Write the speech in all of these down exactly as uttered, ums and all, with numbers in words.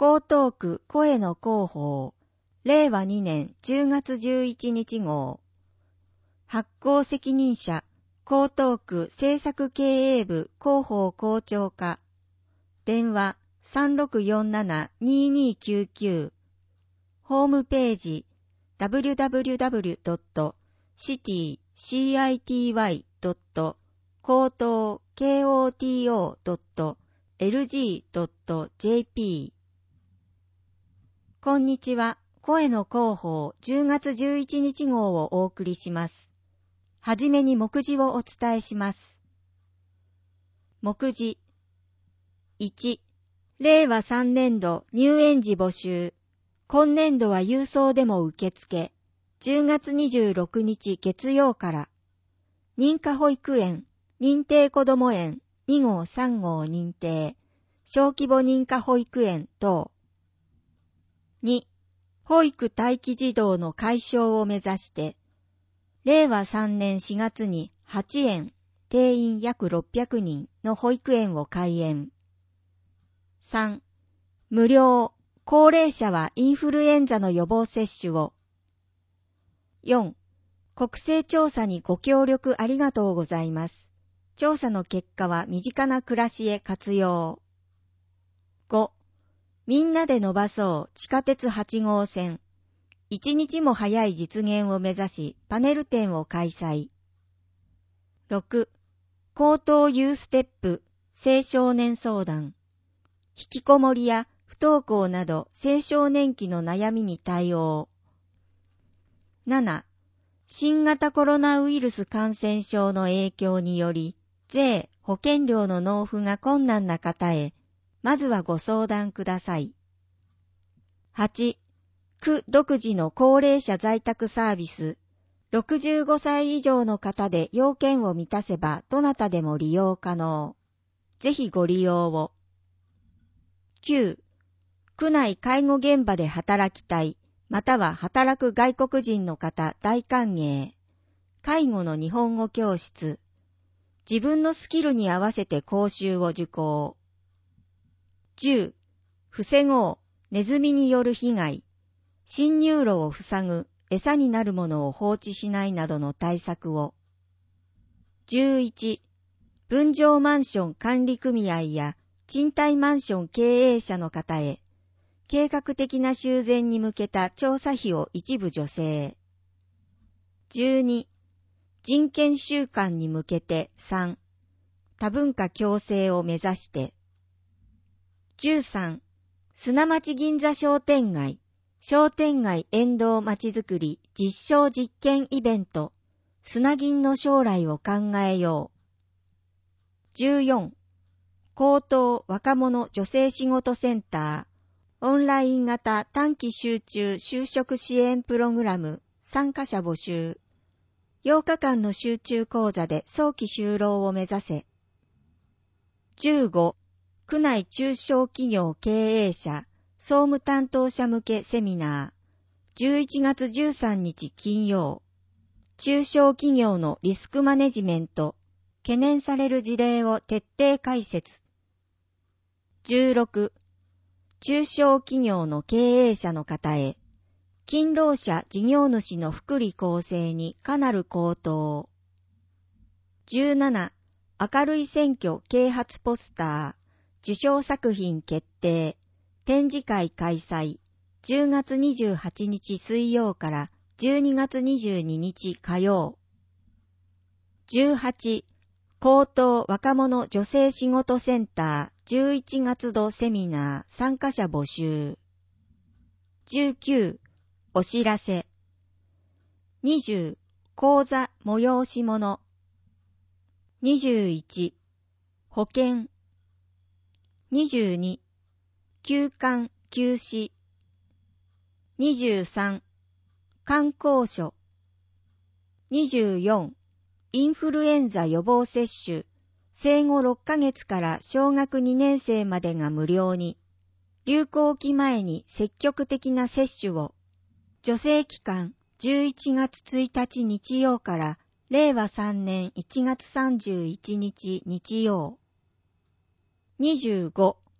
江東区声の広報、れいわにねんじゅうがつじゅういちにち号。発行責任者、江東区政策経営部広報校長課。電話 さんろくよんななにーにーきゅうきゅう。ホームページ ダブリュダブリュダブリュドットシティシーアイティーワイドットコートーケーオーティーオードットエルジードットジェーピー。こんにちは。声の広報じゅうがつじゅういちにち号をお送りします。はじめに目次をお伝えします。目次いち、れいわさんねんど入園時募集。今年度は郵送でも受付。じゅうがつにじゅうろくにち月曜から。認可保育園、認定こども園に号さん号認定。小規模認可保育園等。に、保育待機児童の解消を目指して、れいわさんねんしがつにはちえん、定員約ろっぴゃくにんの保育園を開園。さん、無料、高齢者はインフルエンザの予防接種を。よん、国勢調査にご協力ありがとうございます。調査の結果は身近な暮らしへ活用。ご、みんなで伸ばそう地下鉄はち号線。一日も早い実現を目指しパネル展を開催。ろく、高等ユーステップ青少年相談。引きこもりや不登校など青少年期の悩みに対応。なな、新型コロナウイルス感染症の影響により税・保険料の納付が困難な方へ、まずはご相談ください。はち、区独自の高齢者在宅サービス。ろくじゅうごさい以上の方で要件を満たせばどなたでも利用可能。ぜひご利用を。きゅう、区内介護現場で働きたい、または働く外国人の方大歓迎。介護の日本語教室。自分のスキルに合わせて講習を受講。じゅう、防ごう、ネズミによる被害。侵入路を塞ぐ、餌になるものを放置しないなどの対策を。じゅういち、分譲マンション管理組合や賃貸マンション経営者の方へ、計画的な修繕に向けた調査費を一部助成。じゅうに、人権週間に向けてさん、多文化共生を目指して。じゅうさん、砂町銀座商店街、商店街沿道まちづくり実証実験イベント、砂銀の将来を考えよう。じゅうよん、高等若者女性仕事センター、オンライン型短期集中就職支援プログラム参加者募集。ようかかんの集中講座で早期就労を目指せ。じゅうご、区内中小企業経営者、総務担当者向けセミナー。じゅういちがつじゅうさんにち金曜。中小企業のリスクマネジメント。懸念される事例を徹底解説。じゅうろく、中小企業の経営者の方へ。勤労者事業主の福利厚生にかなる高騰。じゅうなな、明るい選挙啓発ポスター。受賞作品決定。展示会開催。じゅうがつにじゅうはちにち水曜からじゅうにがつにじゅうににち火曜。じゅうはち、高等若者女性仕事センターじゅういちがつどセミナー参加者募集。じゅうきゅう、お知らせ。にじゅう、講座催し物。にじゅういち、保険。にじゅうに、休館休止。にじゅうさん、観光所。にじゅうよん、インフルエンザ予防接種。生後ろっかげつから小学にねんせいまでが無料に。流行期前に積極的な接種を。助成期間じゅういちがつついたち日曜かられいわさんねんいちがつさんじゅういちにち日曜。にじゅうご、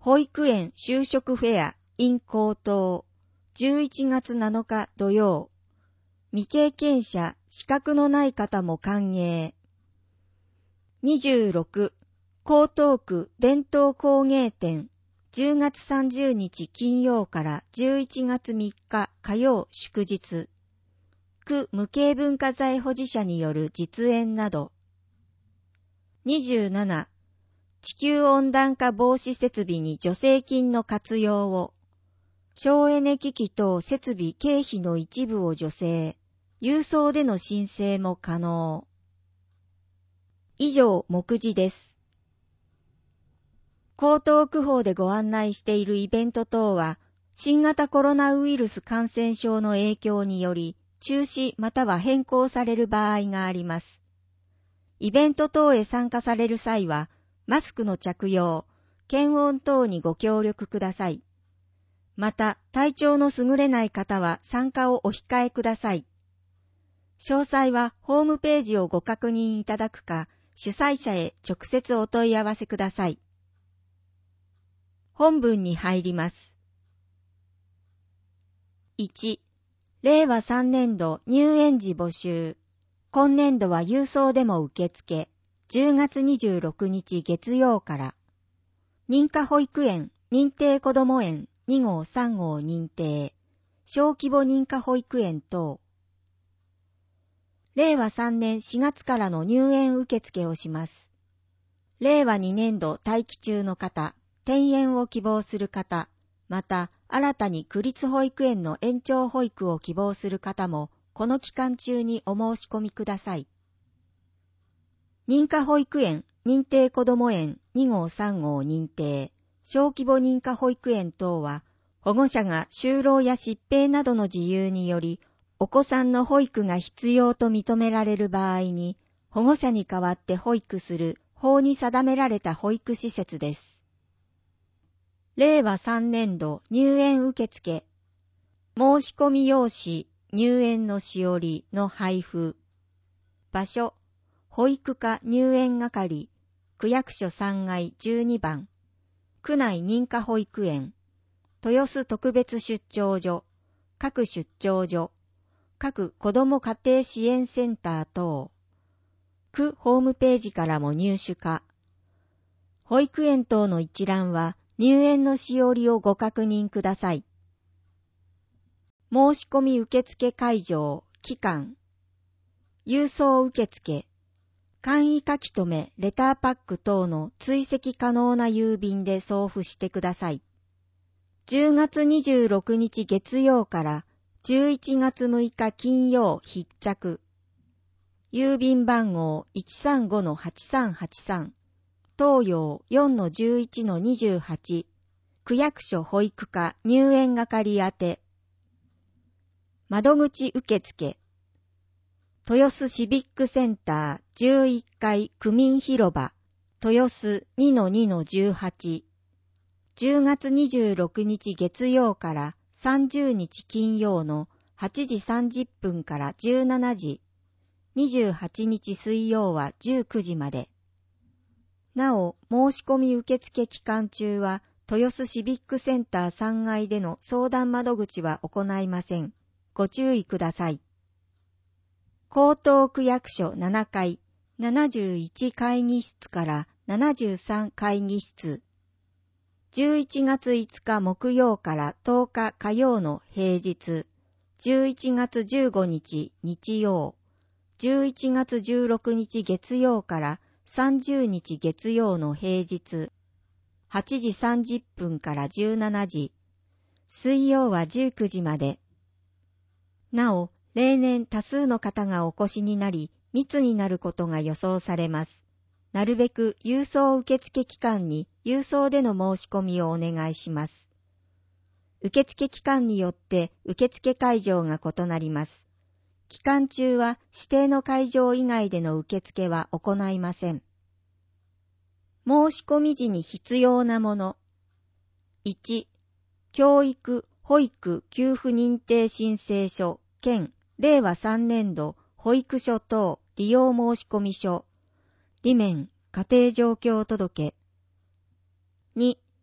保育園就職フェア in 高等じゅういちがつなのか土曜。未経験者、資格のない方も歓迎。にじゅうろく、江東区伝統工芸展じゅうがつさんじゅうにち金曜からじゅういちがつみっか火曜祝日。区無形文化財保持者による実演など。にじゅうなな、地球温暖化防止設備に助成金の活用を。省エネ機器等設備経費の一部を助成。郵送での申請も可能。以上、目次です。江東区法でご案内しているイベント等は、新型コロナウイルス感染症の影響により、中止または変更される場合があります。イベント等へ参加される際は、マスクの着用、検温等にご協力ください。また、体調の優れない方は参加をお控えください。詳細はホームページをご確認いただくか、主催者へ直接お問い合わせください。本文に入ります。いち、れいわさんねんど入園時募集。今年度は郵送でも受付。じゅうがつにじゅうろくにち月曜から。認可保育園、認定こども園にごうさんごう認定。小規模認可保育園等。れいわさんねんしがつからの入園受付をします。れいわにねんど待機中の方、転園を希望する方、また新たに区立保育園の延長保育を希望する方も、この期間中にお申し込みください。認可保育園、認定こども園にごうさんごう認定、小規模認可保育園等は、保護者が就労や疾病などの事由により、お子さんの保育が必要と認められる場合に、保護者に代わって保育する法に定められた保育施設です。れいわさんねんど入園受付、申し込み用紙、入園のしおりの配布。場所、保育課入園係、区役所さんがいじゅうにばん、区内認可保育園、豊洲特別出張所、各出張所、各子ども家庭支援センター等、区ホームページからも入手可。保育園等の一覧は入園のしおりをご確認ください。申し込み受付会場、期間、郵送受付、簡易書き留め、レターパック等の追跡可能な郵便で送付してください。じゅうがつにじゅうろくにち月曜からじゅういちがつむいか金曜必着。郵便番号 いちさんごのはちさんはちさん、東洋 よんのじゅういちのにじゅうはち、区役所保育課入園係宛て。窓口受付。豊洲シビックセンターじゅういっかい区民広場、豊洲 にのにのじゅうはち。じゅうがつにじゅうろくにち月曜からさんじゅうにち金曜のはちじさんじゅっぷんからじゅうしちじ、にじゅうはちにち水曜はじゅうくじまで。なお、申し込み受付期間中は、豊洲シビックセンターさんがいでの相談窓口は行いません。ご注意ください。江東区役所ななかい、ななじゅういち会議室からななじゅうさん会議室。じゅういちがついつか木曜からとおか火曜の平日。じゅういちがつじゅうごにち日曜。じゅういちがつじゅうろくにち月曜からさんじゅうにち月曜の平日。はちじさんじゅっぷんからじゅうしちじ。水曜はじゅうくじまで。なお、例年多数の方がお越しになり、密になることが予想されます。なるべく郵送受付期間に郵送での申し込みをお願いします。受付期間によって受付会場が異なります。期間中は指定の会場以外での受付は行いません。申し込み時に必要なもの。いち、教育・保育給付認定申請書兼れいわさんねんど保育所等利用申込書、裏面家庭状況届。に、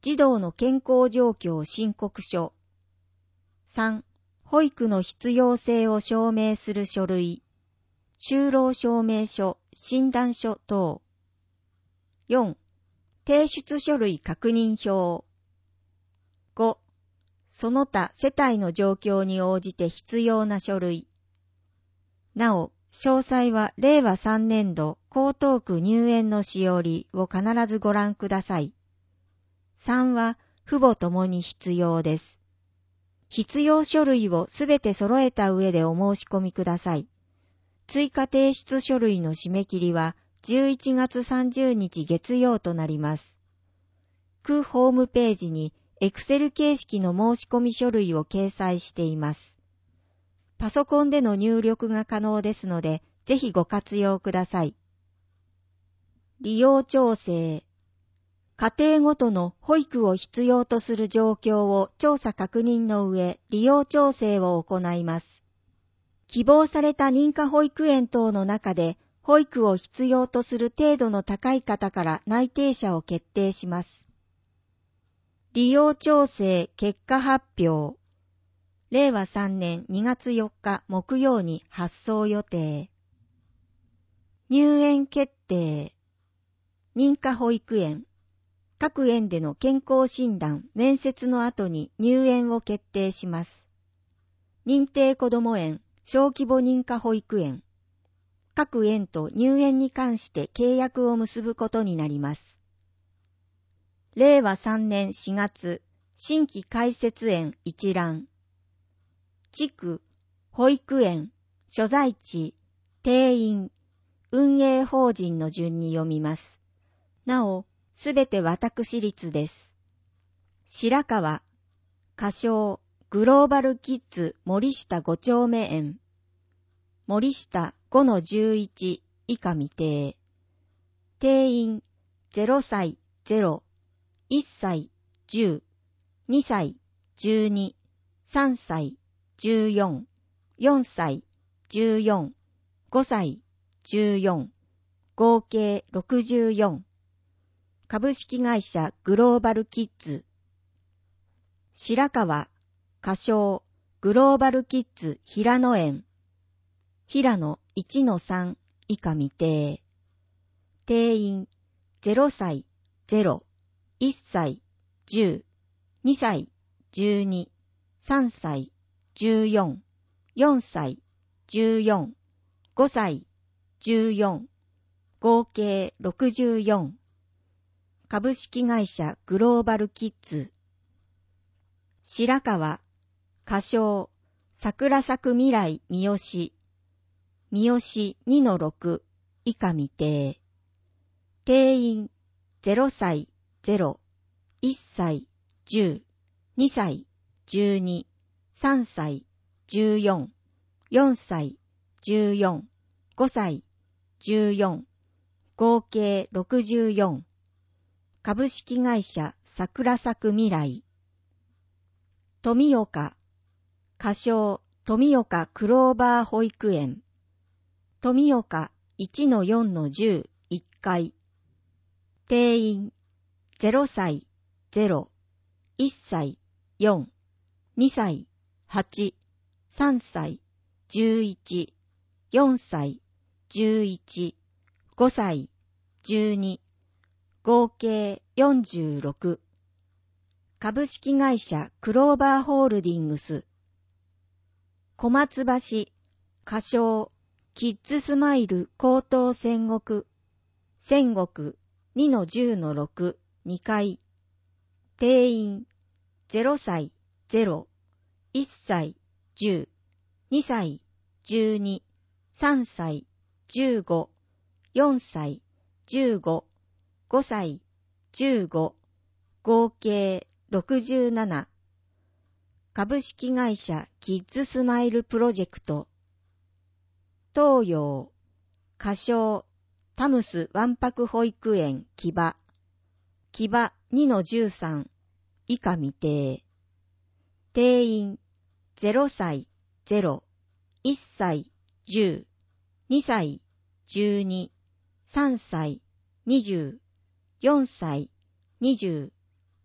児童の健康状況申告書。さん、保育の必要性を証明する書類。就労証明書、診断書等。よん、提出書類確認票。ご、その他世帯の状況に応じて必要な書類。なお、詳細はれいわさんねんど江東区入園のしおりを必ずご覧ください。さんは父母ともに必要です。必要書類をすべて揃えた上でお申し込みください。追加提出書類の締め切りはじゅういちがつさんじゅうにち月曜となります。区ホームページにエクセル形式の申し込み書類を掲載しています。パソコンでの入力が可能ですので、ぜひご活用ください。利用調整。家庭ごとの保育を必要とする状況を調査確認の上、利用調整を行います。希望された認可保育園等の中で、保育を必要とする程度の高い方から内定者を決定します。利用調整結果発表。れいわさんねんにがつよっか木曜に発送予定。入園決定。認可保育園。各園での健康診断、面接の後に入園を決定します。認定こども園、小規模認可保育園。各園と入園に関して契約を結ぶことになります。れいわさんねんしがつ、新規開設園一覧。地区、保育園、所在地、定員、運営法人の順に読みます。なお、すべて私立です。白川、仮称、グローバルキッズ森下ご丁目園。森下 ごのじゅういち 以下未定。定員ぜろさいゼロ、いっさいじゅう、にさいじゅうに、さんさいじゅうよん、よんさいじゅうよん、ごさいじゅうよん、合計ろくじゅうよん。株式会社グローバルキッズ。白川、仮称、グローバルキッズ平野園。平野 いちのさん 以下未定。定員ぜろさいゼロ、いっさいじゅう、にさいじゅうに、さんさいじゅうよん、よんさいじゅうよん、ごさいじゅうよん、合計ろくじゅうよん。株式会社グローバルキッズ。白川、仮称、桜咲く未来三好。三好 にのろく 以下未定。定員ぜろさいゼロ、いっさいじゅう、にさいじゅうに、さんさいじゅうよん、よんさいじゅうよん、ごさいじゅうよん、合計ろくじゅうよん。株式会社桜咲く未来。富岡、仮称富岡クローバー保育園。富岡 いちのよんのじゅういっかい。定員ぜろさいゼロ、いっさいよん、にさいはち、さんさいじゅういち、よんさいじゅういち、ごさいじゅうに、合計よんじゅうろく。株式会社クローバーホールディングス。小松橋、仮称、キッズスマイル高等戦国。戦国 にのじゅうのろく、にかい。定員ぜろさいゼロ、いっさいじゅう、にさいじゅうに、さんさいじゅうご、よんさいじゅうご、ごさいじゅうご、合計ろくじゅうなな。株式会社キッズスマイルプロジェクト。東洋、仮称、タムスわんぱく保育園木場。木場 にのじゅうさん、以下未定。定員ぜろさいゼロ、いっさいじゅう、にさいじゅうに、さんさいにじゅう、よんさいにじゅう、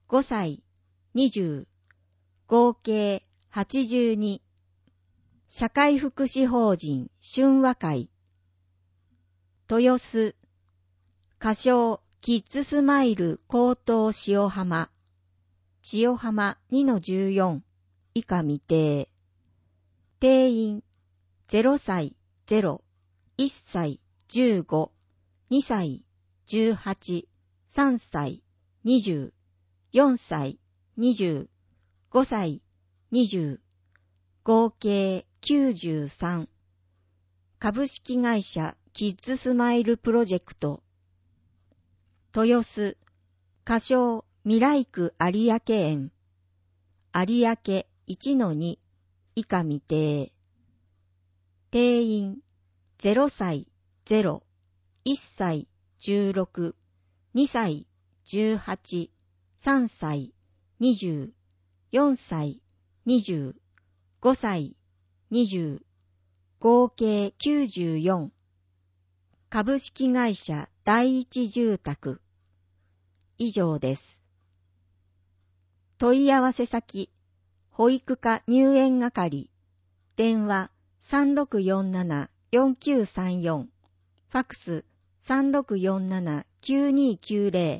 ごさい、にじゅう、合計はちじゅうに。社会福祉法人春和会。豊洲、仮称キッズスマイル高等塩浜。塩浜 にのじゅうよん 以下未定。定員ゼロさい、ゼロ、いっさい、じゅうご、にさい、じゅうはち、さんさい、にじゅう、よんさい、にじゅう、ごさい、にじゅう、合計きゅうじゅうさん。株式会社キッズスマイルプロジェクト。豊洲、仮称未来区有明園。有明 いちのに 以下未定。定員ゼロさい、ゼロ、いっさい、じゅうろく、にさい、じゅうはち、さんさい、にじゅう、よんさい、にじゅう、ごさい、にじゅう、合計きゅうじゅうよん。株式会社第一住宅。以上です。問い合わせ先、保育課入園係、電話 さんろくよんなな よんきゅうさんよん、ファックス さんろくよんなな きゅうにきゅうゼ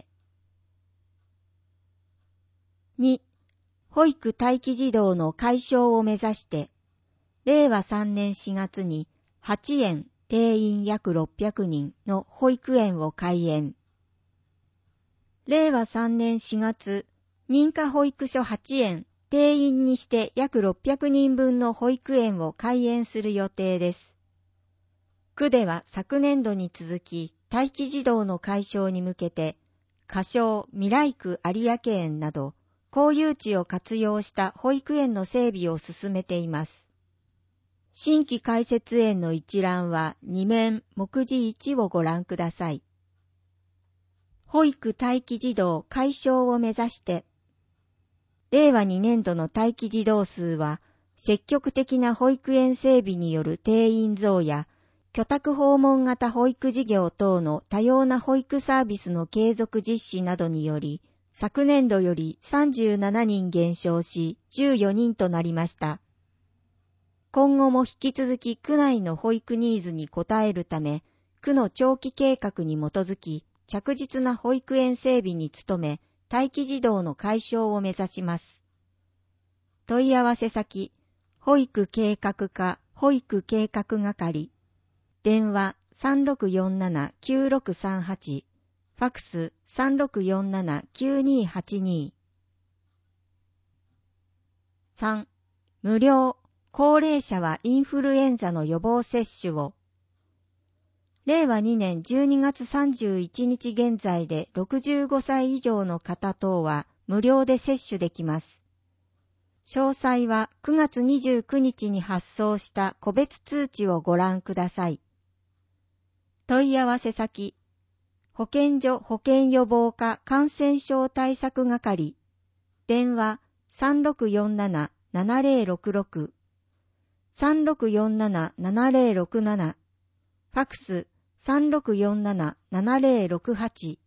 ロ。に、保育待機児童の解消を目指して、れいわさんねんしがつにはちえん定員約ろっぴゃくにんの保育園を開園。れいわさんねんしがつ、認可保育所はちえん定員にして約ろっぴゃくにんぶんの保育園を開園する予定です。区では昨年度に続き待機児童の解消に向けて、仮称未来区有明園など公有地を活用した保育園の整備を進めています。新規開設園の一覧はに面目次いちをご覧ください。保育待機児童解消を目指して、れいわにねんどの待機児童数は、積極的な保育園整備による定員増や、居宅訪問型保育事業等の多様な保育サービスの継続実施などにより、昨年度よりさんじゅうななにん減少し、じゅうよにんとなりました。今後も引き続き区内の保育ニーズに応えるため、区の長期計画に基づき、着実な保育園整備に努め、待機児童の解消を目指します。問い合わせ先、保育計画課保育計画係、電話 さんろくよんなな きゅうろくさんはち、ファックス さんろくよんなな きゅうにはちに。さん、無料、高齢者はインフルエンザの予防接種を。れいわにねんじゅうにがつさんじゅういちにち現在でろくじゅうごさい以上の方等は無料で接種できます。詳細はくがつにじゅうくにちに発送した個別通知をご覧ください。問い合わせ先、保健所保健予防課感染症対策係、電話 さんろくよんなな ななぜろろくろく、さんろくよんなな ななぜろろくなな、ファックスさんろくよんなな ななぜろろくはち。